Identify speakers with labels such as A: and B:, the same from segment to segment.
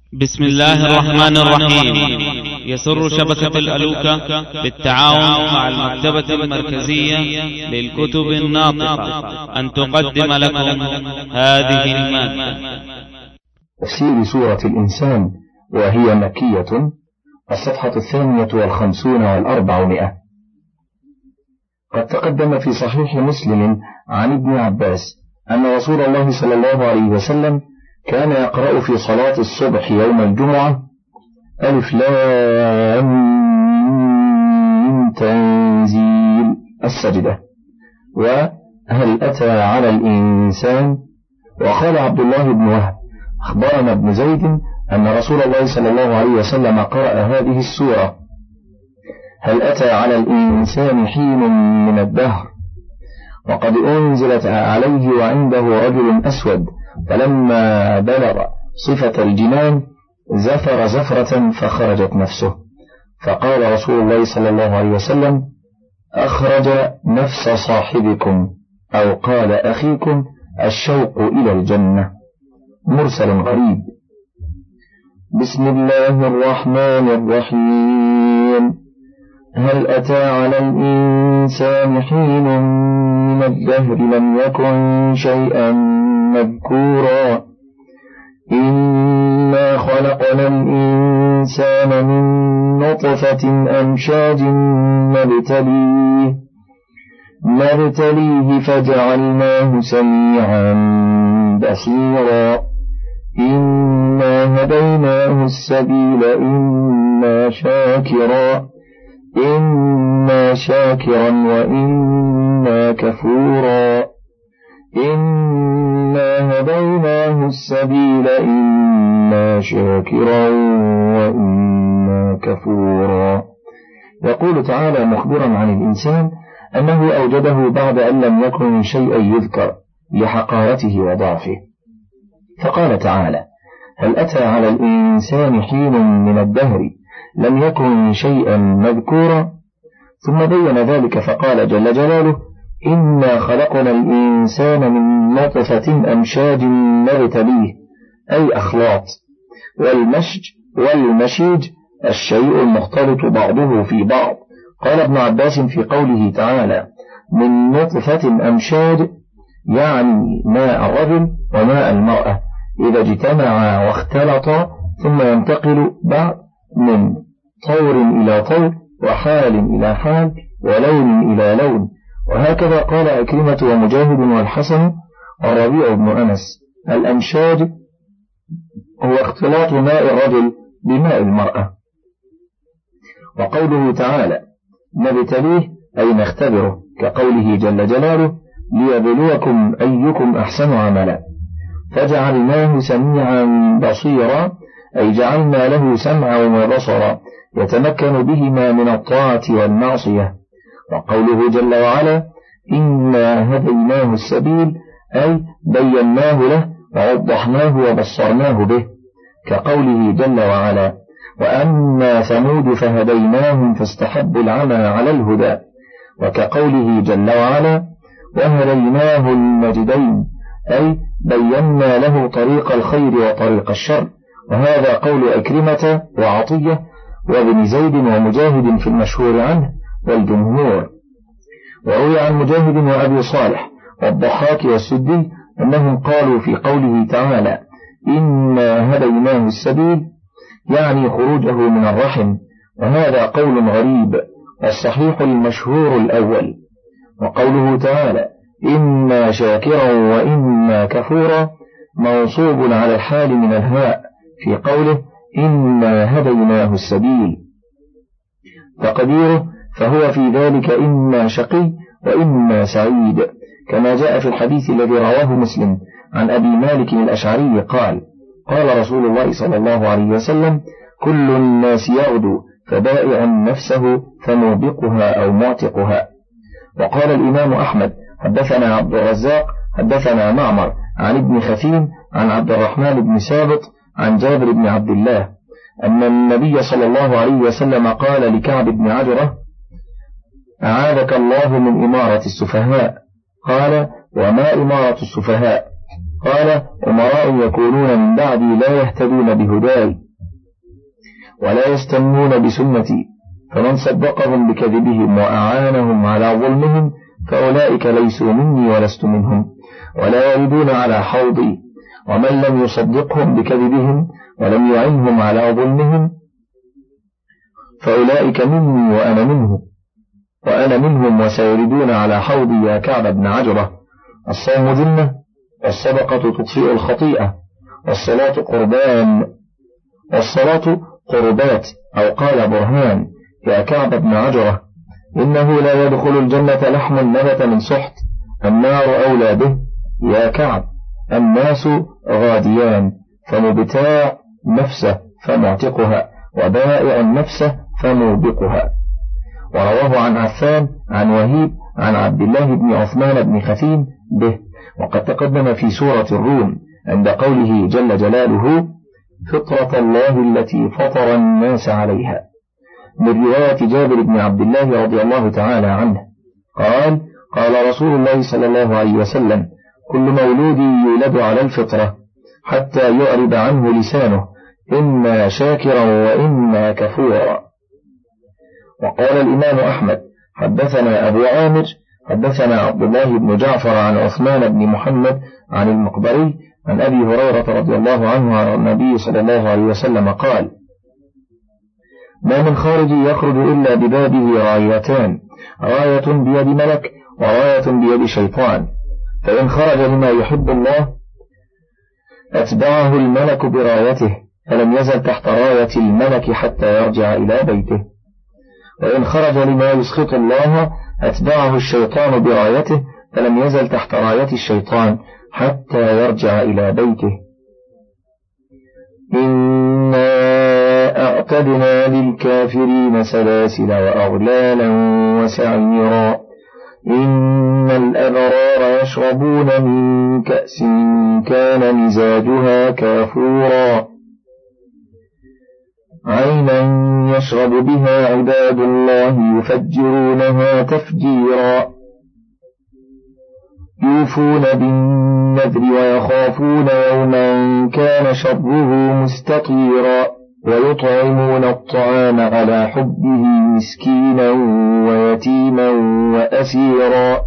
A: بسم الله الرحمن الرحيم. يسر شبكة الألوكة بالتعاون مع المكتبة المركزية للكتب الناطقة أن تقدم لكم هذه المادة.
B: تفسير سورة الإنسان، وهي مكية، الصفحة 52 و400. قد تقدم في صحيح مسلم عن ابن عباس أن رسول الله صلى الله عليه وسلم كان يقرأ في صلاة الصبح يوم الجمعة: ألف لام تنزيل السجدة، وهل أتى على الإنسان. وقال عبد الله بن وهب: أخبرنا ابن زيد أن رسول الله صلى الله عليه وسلم قرأ هذه السورة: هل أتى على الإنسان حين من الدهر، وقد أنزلت عليه وعنده رجل أسود، فلما بلغ صفة الجنان زفر زفرة فخرجت نفسه، فقال رسول الله صلى الله عليه وسلم: أخرج نفس صاحبكم، أو قال أخيكم، الشوق إلى الجنة. مرسل غريب. بسم الله الرحمن الرحيم. هل أتى على الإنسان حين من الدهر لم يكن شيئا مذكورا. إنا خلقنا الإنسان من نطفة أمشاج نبتليه فجعلناه سميعا بصيرا. إنا هديناه السبيل، إما شاكرا وإما كفورا. إنا هديناه السبيل، إما شاكرا وإما كفورا. يقول تعالى مخبرا عن الإنسان أنه أوجده بعد أن لم يكن شيئا يذكر لحقارته وضعفه، فقال تعالى: هل أتى على الإنسان حين من الدهر لم يكن شيئا مذكورا. ثم بين ذلك فقال جل جلاله: إنا خلقنا الإنسان من نطفة أمشاج نبتليه، أي أخلاط. والمشيج الشيء المختلط بعضه في بعض. قال ابن عباس في قوله تعالى: من نطفة أمشاج، يعني ماء الرجل وماء المرأة إذا اجتمعا واختلطا، ثم ينتقل بعد من طور إلى طور، وحال إلى حال، ولون إلى لون. وهكذا قال أكرمة ومجاهد والحسن والربيع بن أنس: الأمشاج هو اختلاط ماء الرجل بماء المرأة. وقوله تعالى: نبتليه، أي نختبره، كقوله جل جلاله: ليبلوكم أيكم أحسن عملا. فجعلناه سميعا بصيرا، أي جعلنا له سمعا وبصرا يتمكن بهما من الطاعة والمعصية. وقوله جل وعلا: إنا هديناه السبيل، أي بيناه له ووضحناه وبصرناه به، كقوله جل وعلا: وأما ثمود فهديناهم فاستحبوا العمى على الهدى، وكقوله جل وعلا: وهديناه النجدين، أي بينا له طريق الخير وطريق الشر. وهذا قول أكرمة وعطية وابن زيد ومجاهد في المشهور عنه والجمهور. وروي عن مجاهد وأبي صالح والضحاك والسدي أنهم قالوا في قوله تعالى: إنا هديناه السبيل، يعني خروجه من الرحم. وهذا قول غريب، والصحيح المشهور الأول. وقوله تعالى: إما شاكرا وإما كفورا، منصوب على الحال من الهاء في قوله: إنا هديناه السبيل. تقديره: فهو في ذلك إما شقي وإما سعيد، كما جاء في الحديث الذي رواه مسلم عن أبي مالك الأشعري قال: قال رسول الله صلى الله عليه وسلم: كل الناس يغدو، فبائع نفسه فموبقها أو معتقها. وقال الإمام أحمد: حدثنا عبد الرزاق حدثنا معمر عن ابن خثيم عن عبد الرحمن بن ثابت عن جابر بن عبد الله أن النبي صلى الله عليه وسلم قال لكعب بن عجرة: أعاذك الله من إمارة السفهاء. قال: وما إمارة السفهاء؟ قال: أمراء يكونون من بعدي لا يهتدون بهداي ولا يستنون بسنتي، فمن صدقهم بكذبهم وأعانهم على ظلمهم فأولئك ليسوا مني ولست منهم، ولا يردون على حوضي، ومن لم يصدقهم بكذبهم ولم يعنهم على ظلمهم فأولئك مني وأنا منهم وسيردون على حوضي يا كعب بن عجرة. الصوم جنة، والصدقة تطفئ الخطيئة، والصلاة قربات، أو قال برهان يا كعب بن عجرة: إنه لا يدخل الجنة لحم نبت من سحت، النار أولى به يا كعب. الناس غاديان، فمبتاع نفسه فمعتقها، وبائع نفسه فموبقها. ورواه عن عفان عن وهيب عن عبد الله بن عثمان بن خثيم به، وقد تقدم في سورة الروم عند قوله جل جلاله: فطرة الله التي فطر الناس عليها، من رواية جابر بن عبد الله رضي الله تعالى عنه قال: قال رسول الله صلى الله عليه وسلم: كل مولود يولد على الفطرة حتى يعرب عنه لسانه، إما شاكرا وإما كفورا. وقال الإمام أحمد: حدثنا أبو عامر حدثنا عبد الله بن جعفر عن عثمان بن محمد عن المقبري عن أبي هريرة رضي الله عنه عن النبي صلى الله عليه وسلم قال: ما من خارج يخرج إلا ببابه رايتان، راية بيد ملك وراية بيد شيطان، فإن خرج لما يحب الله أتبعه الملك برايته، فلم يزل تحت راية الملك حتى يرجع إلى بيته، وإن خرج لما يسخط الله أتبعه الشيطان برايته، فلم يزل تحت راية الشيطان حتى يرجع إلى بيته. إنا أعتدنا للكافرين سلاسل وأغلالا وسعيرا، إن الأبرار يشربون من كأس كان مزاجها كافورا، عينا يشرب بها عباد الله يفجرونها تفجيرا، يوفون بالنذر ويخافون يوما كان شره مستطيرا، ويطعمون الطعام على حبه مسكينا ويتيما وأسيرا،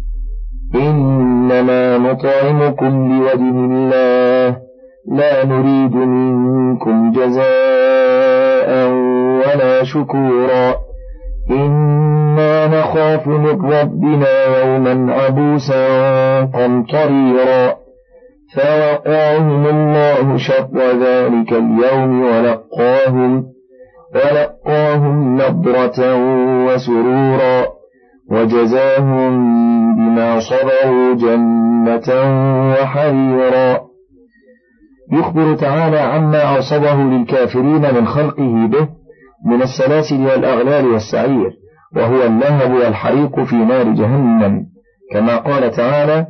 B: إنما نطعمكم لوجه الله لا نريد منكم جزاء ولا شكورا، إنا نخاف من ربنا يوما عبوسا قمطريرا، فوقاهم الله شر ذلك اليوم ولقاهم نضرة وسرورا، وجزاهم بما صبروا جنة وحريرا. يخبر تعالى عما عصبه للكافرين من خلقه به من السلاسل والأغلال والسعير، وهو اللهب والحريق في نار جهنم، كما قال تعالى: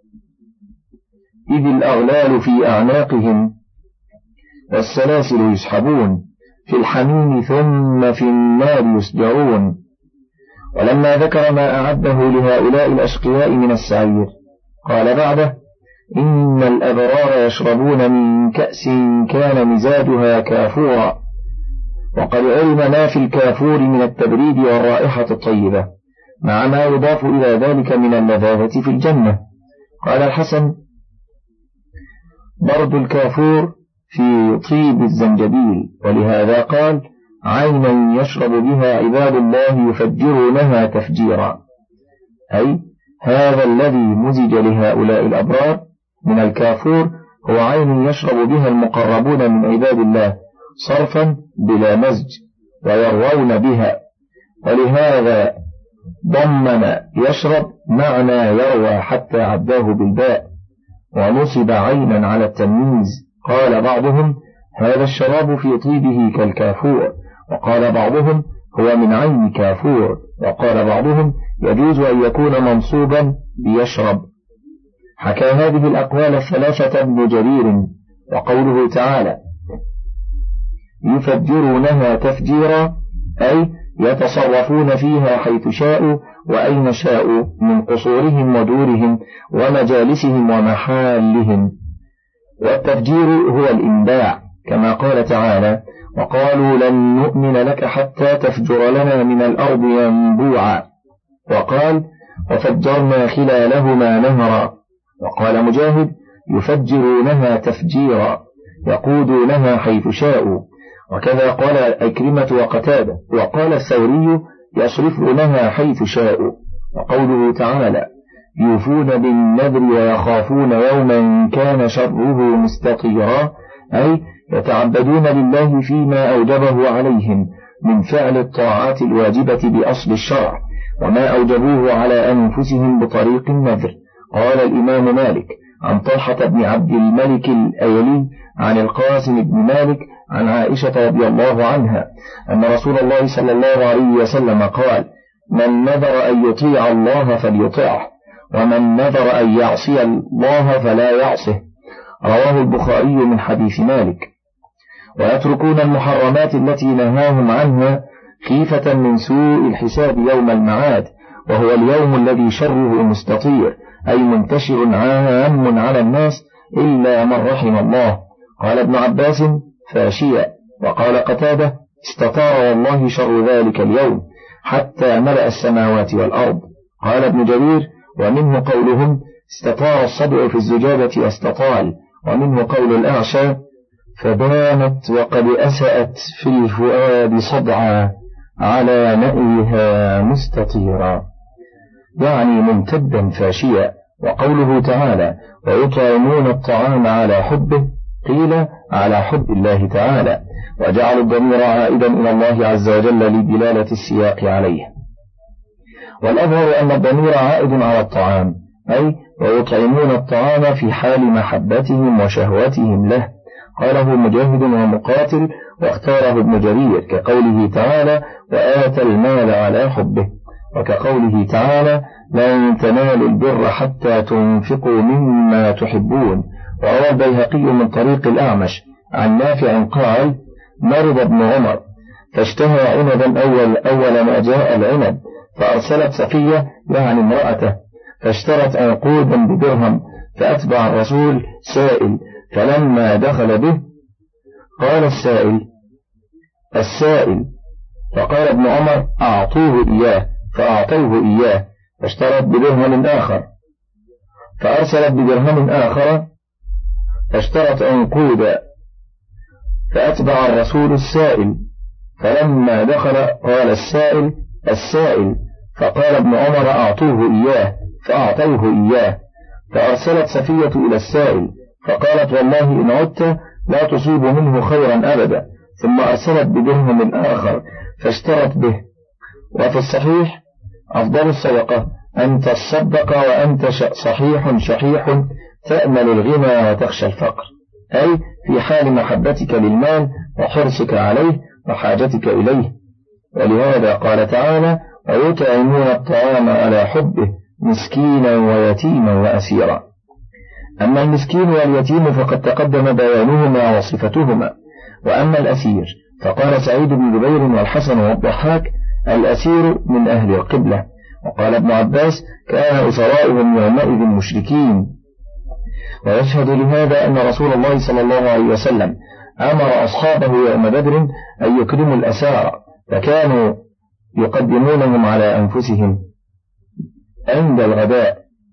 B: إذ الأغلال في أعناقهم والسلاسل يسحبون في الحميم ثم في النار يسجرون. ولما ذكر ما أعده لهؤلاء الأشقياء من السعير قال بعده: إن الأبرار يشربون من كأس كان مزاجها كافورا، وقد علم ما في الكافور من التبريد والرائحة الطيبة مع ما يضاف إلى ذلك من اللذاذة في الجنة. قال الحسن: برد الكافور في طيب الزنجبيل، ولهذا قال: عينا يشرب بها عباد الله يفجرونها تفجيرا، أي هذا الذي مزج لهؤلاء الأبرار من الكافور هو عين يشرب بها المقربون من عباد الله صرفا بلا مزج ويروون بها، ولهذا ضمن يشرب معنى يروى حتى عداه بالباء، ونصب عينا على التمييز. قال بعضهم: هذا الشراب في طيبه كالكافور، وقال بعضهم: هو من عين كافور، وقال بعضهم: يجوز أن يكون منصوبا بيشرب. حكى هذه الأقوال الثلاثة ابن جرير. وقوله تعالى: يفجرونها تفجيرا، أي يتصرفون فيها حيث شاءوا وأين شاءوا من قصورهم ودورهم ومجالسهم ومحالهم. والتفجير هو الإنباع، كما قال تعالى: وقالوا لن نؤمن لك حتى تفجر لنا من الأرض ينبوعا. وقال: وفجرنا خلالهما نهرا. وقال مجاهد: يفجرونها تفجيرا، يقودونها حيث شاءوا. وكذا قال أكرمة وقتادة. وقال الثوري: يصرفونها حيث شاءوا. وقوله تعالى: يوفون بالنذر ويخافون يوما كان شره مستطيرا، أي يتعبدون لله فيما أوجبه عليهم من فعل الطاعات الواجبة بأصل الشرع، وما أوجبوه على أنفسهم بطريق النذر. قال الإمام مالك عن طلحة بن عبد الملك الأيلي عن القاسم بن مالك عن عائشة رضي الله عنها أن رسول الله صلى الله عليه وسلم قال: من نذر أن يطيع الله فليطعه، ومن نذر أن يعصي الله فلا يعصه. رواه البخاري من حديث مالك. ويتركون المحرمات التي نهاهم عنها خيفة من سوء الحساب يوم المعاد، وهو اليوم الذي شره مستطير، أي منتشر عام على الناس إلا من رحم الله. قال ابن عباس: فاشيا. وقال قتادة: استطار والله شر ذلك اليوم حتى ملأ السماوات والأرض. قال ابن جرير: ومنه قولهم: استطار الصدع في الزجاجة واستطال. ومنه قول الأعشى: فبانت وقد أسأت في الفؤاد صدعا على نأيها مستطيرا، يعني ممتدا فاشيا. وقوله تعالى: ويطعمون الطعام على حبه، قيل على حب الله تعالى، وجعل الضمير عائدا إلى الله عز وجل لدلالة السياق عليه. والأظهر أن الضمير عائد على الطعام، أي ويطعمون الطعام في حال محبتهم وشهوتهم له. قاله مجاهد ومقاتل، واختاره ابن جرير، كقوله تعالى: وآتى المال على حبه، وكقوله تعالى: لن تنالوا البر حتى تنفقوا مما تحبون. وروى البيهقي من طريق الأعمش عن نافع قال: مرض ابن عمر فاشتهى عنبا أول ما جاء العنب، فأرسلت صفية يعني امرأته فاشترت عنقودا بدرهم، فأتبع الرسول سائل، فلما دخل به قال السائل فقال ابن عمر: أعطوه إياه، فأعطوه إياه، فاشترت بدرهم آخر، فأرسلت بدرهم آخر فاشترت عنقودا، فأتبع الرسول السائل، فلما دخل قال السائل، فقال ابن عمر: أعطوه إياه، فأعطوه إياه، فأرسلت صفية إلى السائل فقالت: والله إن عدت لا تصيب منه خيرا أبدا، ثم أرسلت بدرهم آخر فاشترت به. وفي الصحيح: أفضل الصدقة أن تصدق وأنت صحيح شحيح تأمل الغنى وتخشى الفقر، أي في حال محبتك للمال وحرصك عليه وحاجتك إليه. ولهذا قال تعالى: ويطعمون الطعام على حبه مسكينا ويتيما وأسيرا. أما المسكين واليتيم فقد تقدم بيانهما وصفتهما. وأما الأسير فقال سعيد بن جبير والحسن والضحاك: الأسير من أهل القبلة. وقال ابن عباس: كان أسراؤهم يومئذ مشركين. ويشهد لهذا أن رسول الله صلى الله عليه وسلم أمر أصحابه يوم بدر أن يكرموا الأسارى، فكانوا يقدمونهم على أنفسهم عند الغداء.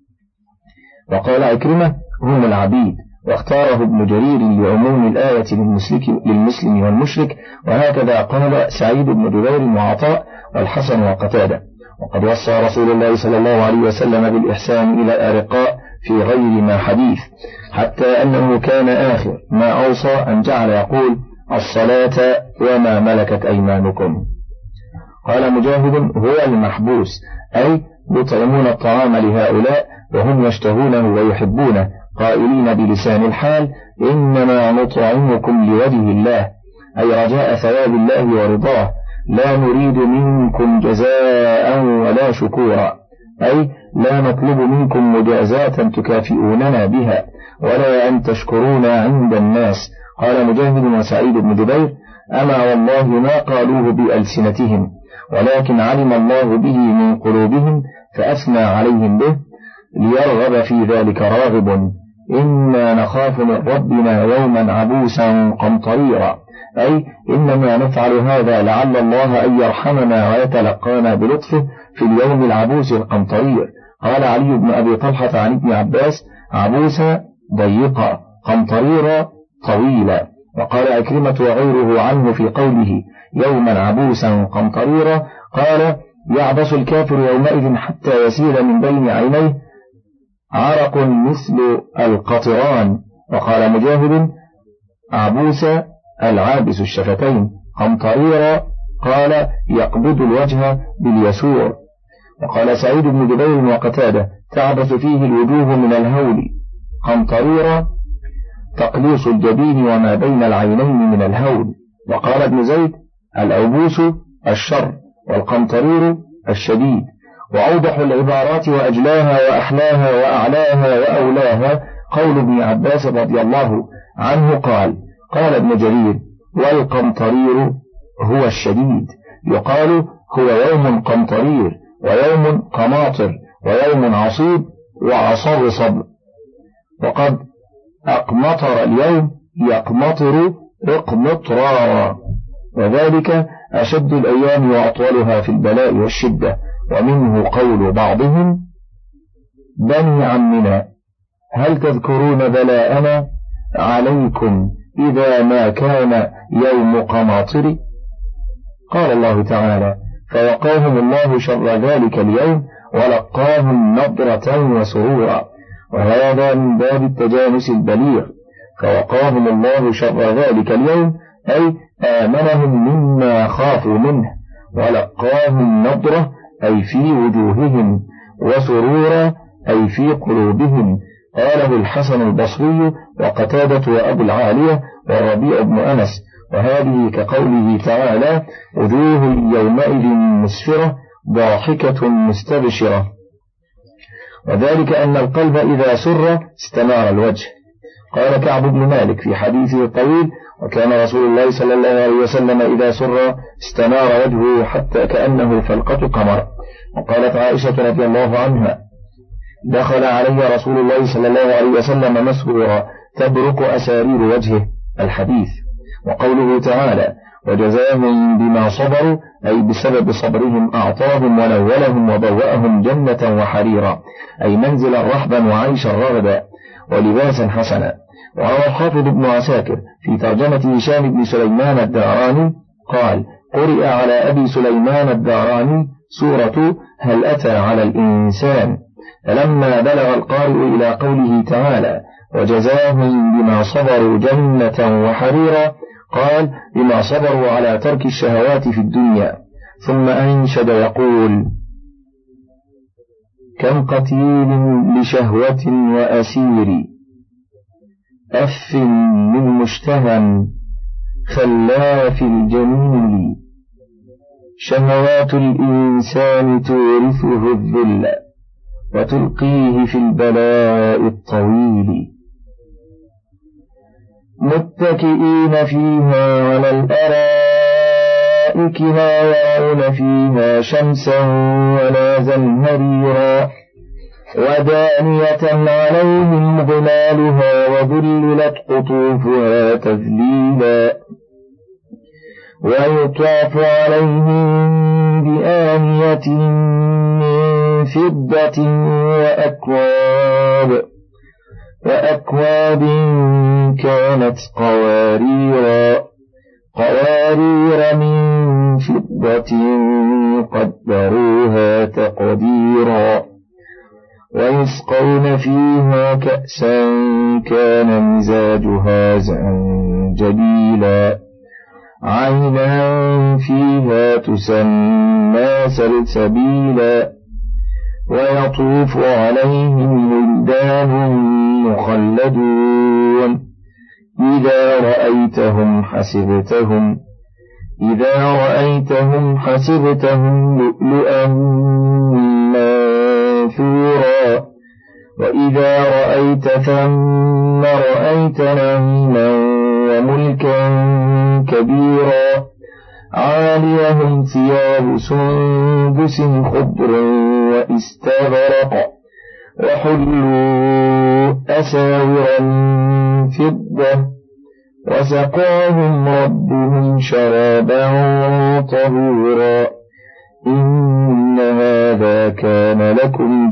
B: وقال عكرمة: هم العبيد. واختاره ابن جرير لعموم الآية للمسلم والمشرك، وهكذا قال سعيد بن جبير وعطاء والحسن وقتادة. وقد وصى رسول الله صلى الله عليه وسلم بالإحسان إلى الأرقاء في غير ما حديث، حتى أنه كان آخر ما أوصى أن جعل يقول: الصلاة وما ملكت أيمانكم. قال مجاهد: هو المحبوس، أي يطعمون الطعام لهؤلاء وهم يشتهونه ويحبونه، قائلين بلسان الحال: إنما نطعمكم لوجه الله، أي رجاء ثواب الله ورضاه، لا نريد منكم جزاء ولا شكورا، أي لا نطلب منكم مجازاة تكافئوننا بها، ولا أن تشكرونا عند الناس، قال مجاهد وسعيد بن جبير: أما والله ما قالوه بألسنتهم، ولكن علم الله به من قلوبهم فأثنى عليهم به، ليرغب في ذلك راغب. إنا نخاف من ربنا يوما عبوسا قمطريرا، أي إنما نفعل هذا لعل الله أن يرحمنا ويتلقانا بلطفه في اليوم العبوس القمطرير. قال علي بن أبي طلحة عن ابن عباس: عبوسا ضيقا، قمطريرا طويلا. وقال أكرمة وغيره عنه في قوله يوما عبوسا قمطريرا: قال: يعبس الكافر يومئذ حتى يسيل من بين عينيه عرق مثل القطران. وقال مجاهد: عبوسا العابس الشفتين، قمطريرا قال: يقبض الوجه باليسور. وقال سعيد بن جبير وقتادة: تعبس فيه الوجوه من الهول. قمطريرا تقليص الجبين وما بين العينين من الهول. وقال ابن زيد: الأوبوس الشر، والقمطرير الشديد. وأوضح العبارات وأجلاها وأحلاها وأعلاها وأولاها قول ابن عباس رضي الله عنه قال: قال ابن جرير: والقمطرير هو الشديد، يقال هو يوم قمطرير، ويوم قماطر، ويوم عصيب، وعصرصب. وقد أقمطر اليوم يقمطر اقمطرارا، وذلك أشد الأيام وأطولها في البلاء والشدة. ومنه قول بعضهم: بني عمنا هل تذكرون بلاءنا عليكم إذا ما كان يوم قماطر؟ قال الله تعالى: فوقاهم الله شر ذلك اليوم ولقاهم نضرة وسرورا. وهذا من باب التجانس البليغ. فوقاهم الله شر ذلك اليوم أي آمنهم مما خافوا منه، ولقاهم نضرة أي في وجوههم، وسرورا أي في قلوبهم. قاله الحسن البصري وقتادة وأبو العالية والربيع بن أنس. وهذه كقوله تعالى: وجوه يومئذ مسفرة ضاحكة مستبشرة. وذلك أن القلب إذا سر استنار الوجه. قال كعب بن مالك في حديثه الطويل: وكان رسول الله صلى الله عليه وسلم إذا سر استنار وجهه حتى كأنه فلقة قمر. وقالت عائشة رضي الله عنها: دخل علي رسول الله صلى الله عليه وسلم مسرورا تبرق أسارير وجهه. الحديث. وقوله تعالى: وجزاهم بما صبروا أي بسبب صبرهم أعطاهم ونولهم وبوأهم جنة وحريرا، أي منزلا رحبا وعيشا رغدا ولباسا حسنا. وروى الحافظ ابن عساكر في ترجمة هشام بن سليمان الداراني قال: قرئ على أبي سليمان الداراني سورة هل أتى على الإنسان. فلما بلغ القارئ إلى قوله تعالى: وجزاهم بما صبروا جنة وحريرا، قال: بما صبروا على ترك الشهوات في الدنيا. ثم أنشد يقول: كم قتيل لشهوة وأسير، أف من مشتهى خلاف الجميل، شهوات الإنسان تورثه الذل وتلقيه في البلاء الطويل. متكئين فيها على الأرائك لا يرون فيها شمسا ولا زمهريرا، ودانية عليهم ظلالها وذللت قطوفها تذليلا، ويطاف عليهم بآنية من فضة وأكواب كانت قوارير من فضة قدروها تقديرا، ويسقون فيها كأسا كان مزاجها زنجبيلا، عينا فيها تسمى سلسبيلا، ويطوف عليهم ولدان مخلدون إذا رأيتهم حسبتهم لؤلؤا منثورا، وإذا رأيت ثم رأيت نعيما وملكا كبيرا عاليهم ثياب سندس خضر وإستبرق وحلوا أساور من فضة وسقاهم ربهم شرابا طهورا إن هذا كان لكم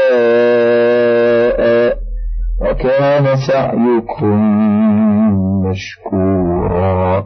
B: جزاء وكان سعيكم مشكورا.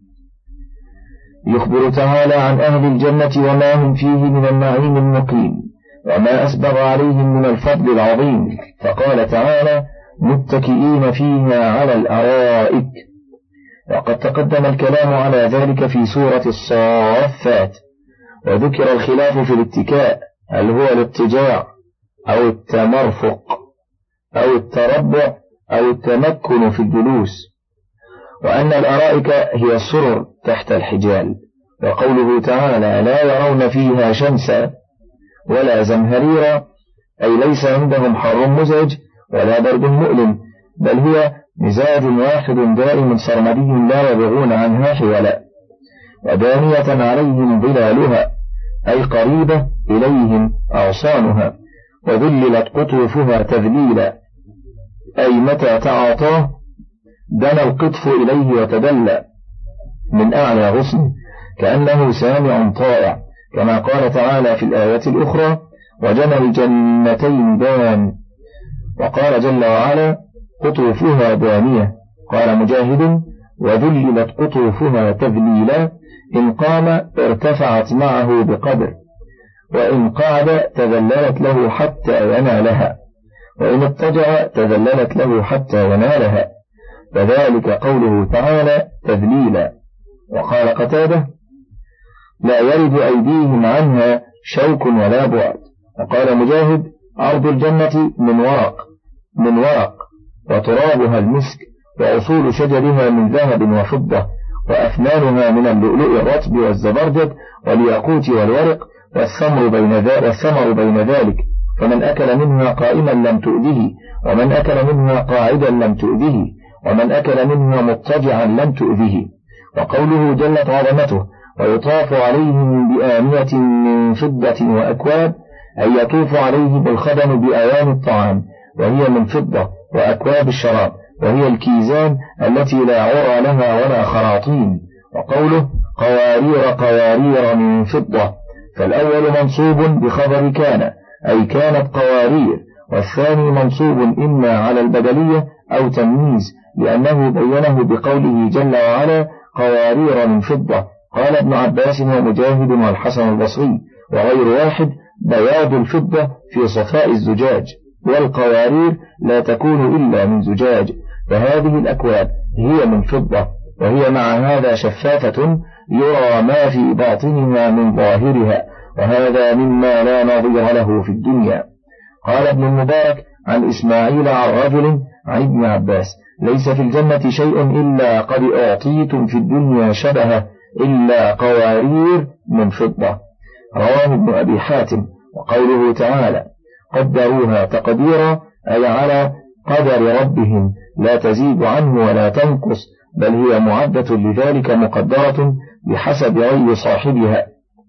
B: يخبر تعالى عن أهل الجنة وما هم فيه من النعيم المقيم وما أسبغ عليهم من الفضل العظيم، فقال تعالى متكئين فيها على الأرائك. وقد تقدم الكلام على ذلك في سورة الصافات، وذكر الخلاف في الاتكاء، هل هو الاضطجاع أو التمرفق أو التربع أو التمكن في الجلوس، وأن الأرائك هي السرر تحت الحجال. وقوله تعالى لا يرون فيها شمسا ولا زمهريرا، أي ليس عندهم حر مزعج ولا برد مؤلم، بل هي مزاج واحد دائم سرمدي لا يبغون عنها حولا. ودانية عليهم ظلالها، أي قريبة إليهم أغصانها، وذللت قطوفها تذليلا، أي متى تعاطاه دنا القطف إليه وتدلى من أعلى غصن كأنه سامع طائع، كما قال تعالى في الآية الأخرى وجنى الجنتين دان. وقال جل وعلا قطوفها دانية. قال مجاهد وذللت قطوفها تذليلا، إن قام ارتفعت معه بقدر، وإن قعد تذللت له حتى ينالها، وإن اضطجع تذللت له حتى ينالها، فذلك قوله تعالى تذليلا. وقال قتادة لا يرد أيديهم عنها شوك ولا بعد. وقال مجاهد عرض الجنة من ورق وترابها المسك، وأصول شجرها من ذهب وفضة، وأفنانها من اللؤلؤ الرطب والزبرجد والياقوت والورق، والثمر بين ذلك، فمن أكل منها قائما لم تؤذه، ومن أكل منها قاعدا لم تؤذه، ومن أكل منها مضطجعا لم تؤذه. وقوله جلت عظمته ويطاف عليهم بآنية من فضة وأكواب، أي يطوف عليهم الخدم بأواني الطعام وهي من فضة، وأكواب الشراب وهي الكيزان التي لا عرى لها ولا خراطيم. وقوله قوارير من فضة، فالأول منصوب بخبر كان، أي كانت قوارير، والثاني منصوب إما على البدلية أو تمييز، لأنه بينه بقوله جل وعلا قوارير من فضة. قال ابن عباس ومجاهد والحسن البصري وغير واحد بياض الفضة في صفاء الزجاج، والقوارير لا تكون إلا من زجاج، فهذه الأكواب هي من فضة، وهي مع هذا شفافة يرى ما في باطنها من ظاهرها، وهذا مما لا نظير له في الدنيا. قال ابن المبارك عن إسماعيل عن رجل عن ابن عباس ليس في الجنة شيء إلا قد أعطيتم في الدنيا شبهه إلا قوارير من فضة. رواه ابن أبي حاتم. وقوله تعالى قدروها تقديرا، أي على قدر ربهم لا تزيد عنه ولا تنقص، بل هي معدة لذلك مقدرة بحسب ري صاحبها.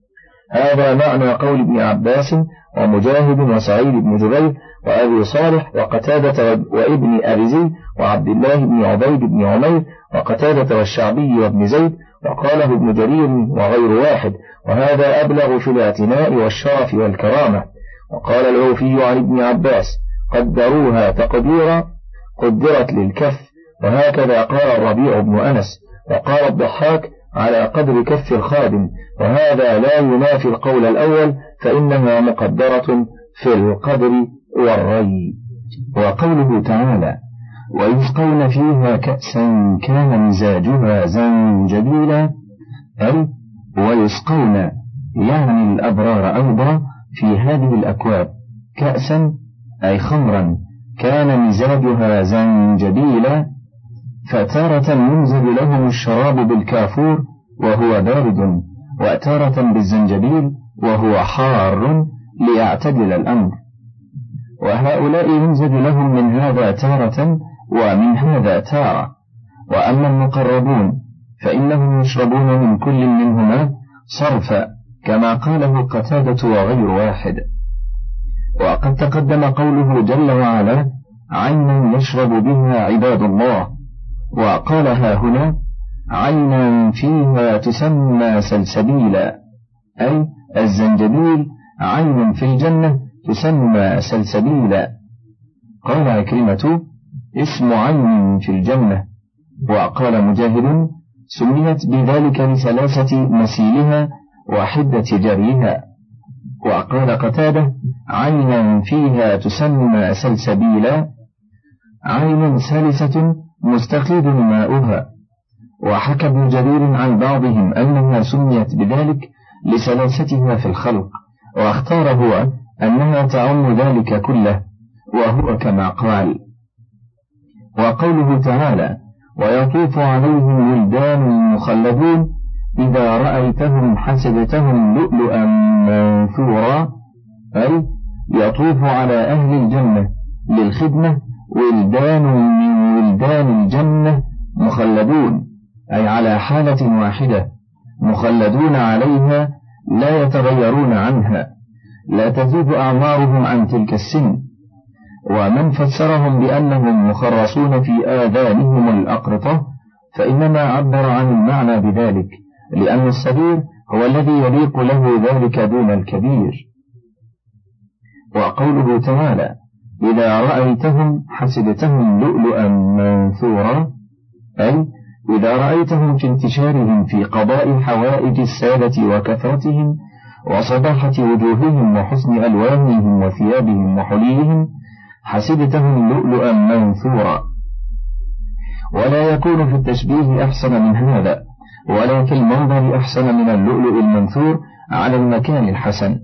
B: هذا معنى قول ابن عباس ومجاهد وسعيد بن جبير وأبي صالح وقتادة وابن أبي زيد وعبد الله بن عبيد بن عمير وقتادة والشعبي وابن زيد، وقاله ابن جرير وغير واحد، وهذا أبلغ في الاعتناء والشرف والكرامة. وقال العوفي عن ابن عباس قدروها تقديرا قدرت للكف، وهكذا قال الربيع بن أنس. وقال الضحاك على قدر كف الخادم، وهذا لا ينافي القول الأول، فإنها مقدرة في القدر والري. وقوله تعالى ويسقون فيها كأسا كان مزاجها زنجبيلا، أي ويسقون يعني الأبرار أيضا في هذه الأكواب كأسا أي خمرا كان مزاجها زنجبيلا، فتارة ينزل لهم الشراب بالكافور وهو بارد، وتارة بالزنجبيل وهو حار ليعتدل الأمر. وهؤلاء ينزل لهم من هذا تارة ومن هذا تارة، وأما المقربون فإنهم يشربون من كل منهما صرفا كما قاله قتادة وغير واحد. وقد تقدم قوله جل وعلا عينا يشرب بها عباد الله، وقالها هنا عينا فيها تسمى سلسبيلا، أي الزنجبيل عين في الجنة تسمى سلسبيلا. قال عكرمة اسم عين في الجنة. وقال مجاهد سميت بذلك لسلاسة مسيلها وحدة جريها. وقال قتادة عينا فيها تسمى سلسبيلا، عين سلسة مستقيد ماؤها. وحكى ابن جرير عن بعضهم أنها سميت بذلك لسلاستها في الخلق، واختار هو أنها تعم ذلك كله، وهو كما قال. وقوله تعالى ويطوف عليهم ولدان مخلدون إذا رأيتهم حسبتهم لؤلؤا منثورا، أي يطوف على أهل الجنة للخدمة ولدان من ولدان الجنة مخلدون، أي على حالة واحدة مخلدون عليها لا يتغيرون عنها، لا تزيد أعمارهم عن تلك السن. ومن فسرهم بأنهم مخرصون في آذانهم الأقرطة فإنما عبر عن المعنى بذلك، لأن الصغير هو الذي يليق له ذلك دون الكبير. وقوله تعالى إذا رأيتهم حسبتهم لؤلؤا منثورا، أي إذا رأيتهم في انتشارهم في قضاء حوائج السادة وكثرتهم وصباحة وجوههم وحسن ألوانهم وثيابهم وحليهم حسبتهم لؤلؤا منثورا. ولا يكون في التشبيه أحسن من هذا، ولا في المنظر أحسن من اللؤلؤ المنثور على المكان الحسن.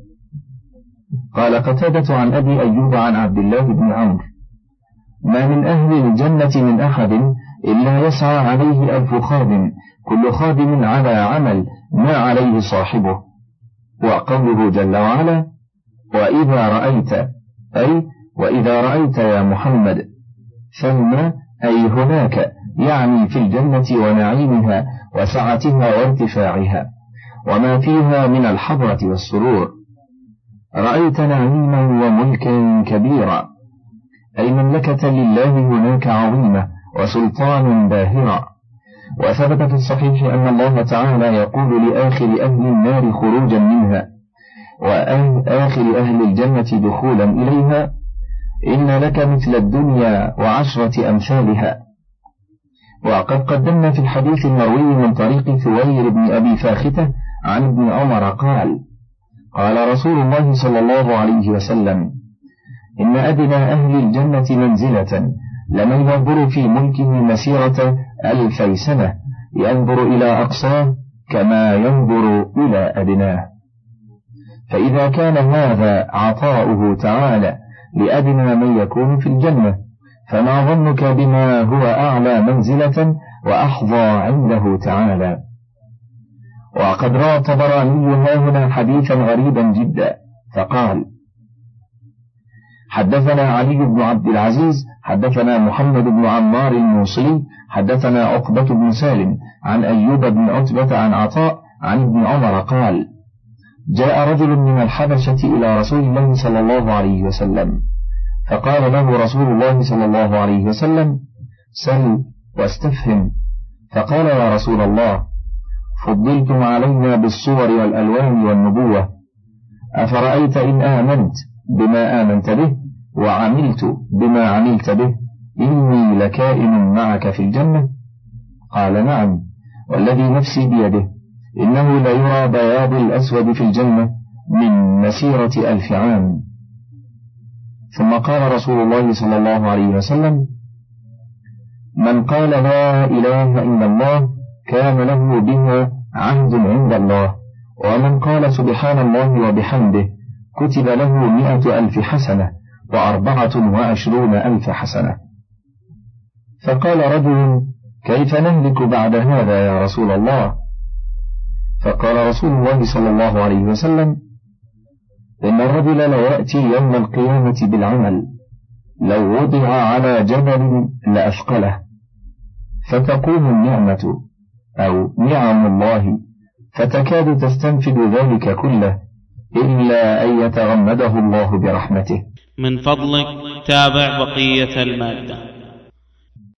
B: قال قتادة عن أبي أيوب عن عبد الله بن عمرو ما من أهل الجنة من أحد إلا يسعى عليه 1000 خادم، كل خادم على عمل ما عليه صاحبه. وقوله جل وعلا وإذا رأيت، أي وإذا رأيت يا محمد، ثم أي هناك، يعني في الجنة ونعيمها وسعتها وارتفاعها وما فيها من الحضرة والسرور. رأيت نعيما وملكا كبيرا، أي مملكة لله هناك عظيمة وسلطان باهرا. وثبت في الصحيح أن الله تعالى يقول لآخر أهل النار خروجا منها وآخر أهل الجنة دخولا إليها إن لك مثل الدنيا و10 أمثالها. وقد قدمنا في الحديث المروي من طريق ثوير بن أبي فاختة عن ابن عمر قال قال رسول الله صلى الله عليه وسلم إن أدنى أهل الجنة منزلة لمن ينظر في ملكه مسيرة 2000 سنة ينظر إلى أقصاه كما ينظر إلى أدناه. فإذا كان هذا عطاؤه تعالى لأدنى من يكون في الجنة، فما ظنك بما هو أعلى منزلة وأحظى عنده تعالى. وقد روى الطبراني هنا حديثا غريبا جدا فقال حدثنا علي بن عبد العزيز حدثنا محمد بن عمار الموصلي حدثنا عقبة بن سالم عن أيوب بن عتبة عن عطاء عن ابن عمر قال جاء رجل من الحبشة إلى رسول الله صلى الله عليه وسلم فقال له رسول الله صلى الله عليه وسلم سل واستفهم. فقال يا رسول الله فضلتم علينا بالصور والألوان والنبوة، أفرأيت إن آمنت بما آمنت به وعملت بما عملت به إني لكائن معك في الجنة؟ قال نعم والذي نفسي بيده إنه ليرى بياض الأسود في الجنة من مسيرة 1000 عام. ثم قال رسول الله صلى الله عليه وسلم من قال لا إله إلا الله كان له بها عهد عند الله، ومن قال سبحان الله وبحمده كتب له 100,000 حسنة و24,000 حسنة. فقال رجل كيف نهلك بعد هذا يا رسول الله؟ فقال رسول الله صلى الله عليه وسلم إن الرجل ليأتي يوم القيامة بالعمل لو وضع على جبل لأثقله، فتقوم النعمة أو نعم الله فتكاد تستنفذ ذلك كله إلا أن يتغمده الله برحمته.
A: من فضلك تابع بقية المادة.